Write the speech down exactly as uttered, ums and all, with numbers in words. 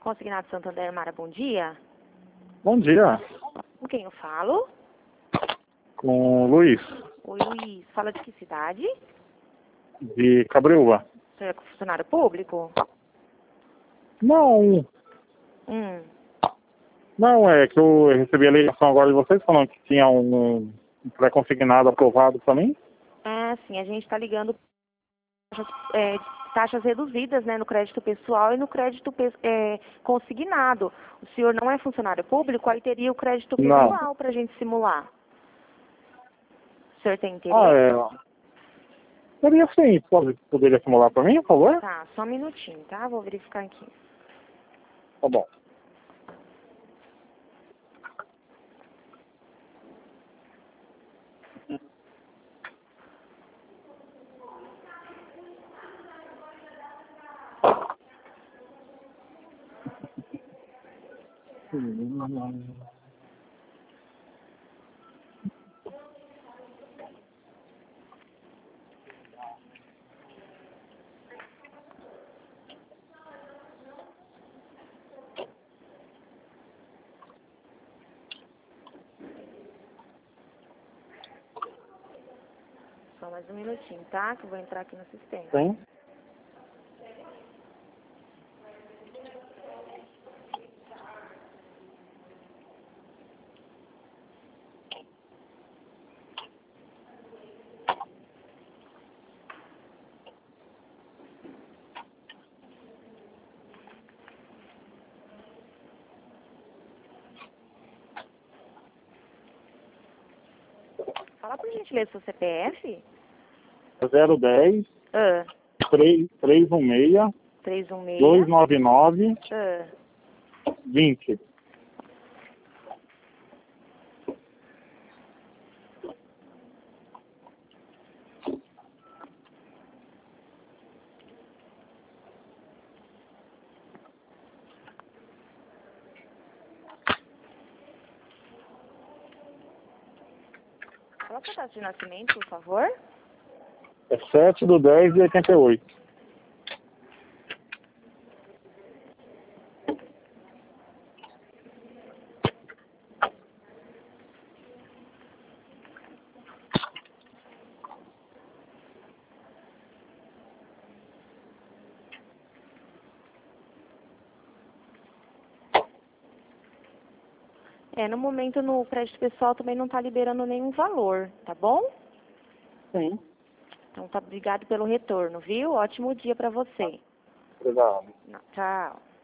Consignado Santander, Mara, bom dia. Bom dia, Com quem eu falo? com o Luiz, Oi, Luiz. Fala de que cidade? de Cabreúva. Você é funcionário público? Não, Hum. não, é que eu recebi a ligação agora de vocês falando que tinha um, um pré-consignado aprovado para mim. É, sim, a gente está ligando é, taxas reduzidas, né, no crédito pessoal e no crédito é, consignado. O senhor não é funcionário público, aí teria o crédito Não. pessoal para a gente simular. O senhor tem interesse? Ah, é. Seria sim, pode, poderia simular para mim, por favor? Tá, só um minutinho, tá? Vou verificar aqui. Tá bom. Só mais um minutinho, tá? Que eu vou entrar aqui no sistema. Sim. Fala por gentileza seu C P F. zero dez, Ah, três um seis, três um seis. dois nove nove, Ah, vinte. qual é a data de nascimento, por favor? É sete do dez de oitenta e oito. É, no momento no crédito pessoal também não está liberando nenhum valor, tá bom? Sim. Então tá, obrigado pelo retorno, viu? Ótimo dia para você. Obrigado. Tchau.